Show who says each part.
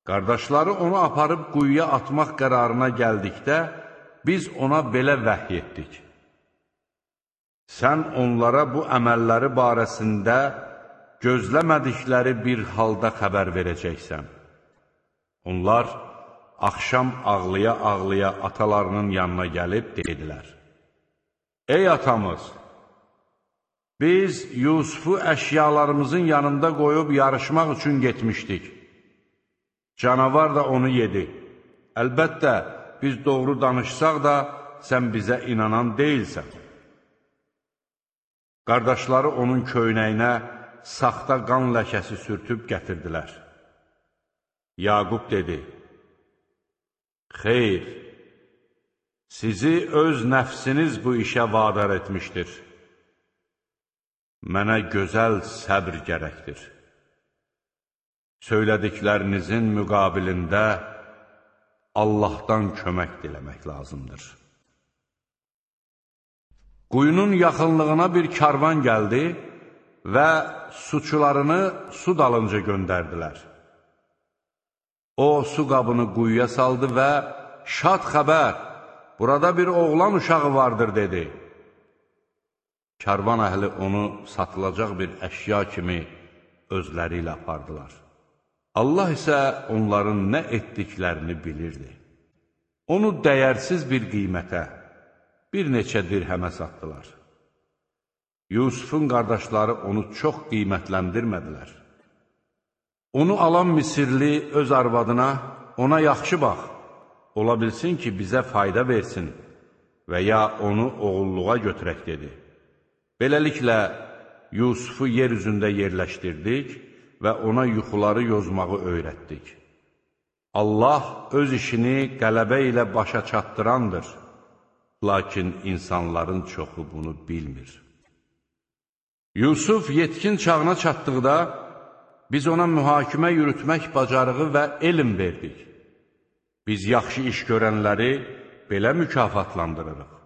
Speaker 1: Qardaşları onu aparıb quyuya atmaq qərarına gəldikdə, biz ona belə vəhy etdik. Sən onlara bu əməlləri barəsində gözləmədikləri bir halda xəbər verəcəksən. Onlar axşam ağlaya-ağlaya atalarının yanına gəlib dedilər: Ey atamız! Biz Yusufu əşyalarımızın yanında qoyub yarışmaq üçün getmişdik. Canavar da onu yedi. Əlbəttə, biz doğru danışsaq da, sən bizə inanan deyilsən. Qardaşları onun köynəyinə saxta qan ləkəsi sürtüb gətirdilər. Yaqub dedi: Xeyr, sizi öz nəfsiniz bu işə vadar etmişdir. Mənə gözəl səbr gərəkdir. Söylədiklərinizin müqabilində Allahdan kömək diləmək lazımdır. Quyunun yaxınlığına bir karvan gəldi və suçularını su dalınca göndərdilər. O, su qabını quyuya saldı və şad xəbər, burada bir oğlan uşağı vardır, dedi. Karvan əhli onu satılacaq bir əşya kimi özləri ilə apardılar. Allah isə onların nə etdiklərini bilirdi. Onu dəyərsiz bir qiymətə, bir neçə dirhəmə satdılar. Yusufun qardaşları onu çox qiymətləndirmədilər. Onu alan Misirli öz arvadına, ona yaxşı bax, ola bilsin ki, bizə fayda versin və ya onu oğulluğa götürək, dedi. Beləliklə, Yusufu yer üzündə yerləşdirdik və ona yuxuları yozmağı öyrətdik. Allah öz işini qələbə ilə başa çatdırandır, lakin insanların çoxu bunu bilmir. Yusuf yetkin çağına çatdıqda, biz ona mühakimə yürütmək bacarığı və elm verdik. Biz yaxşı iş görənləri belə mükafatlandırırıq.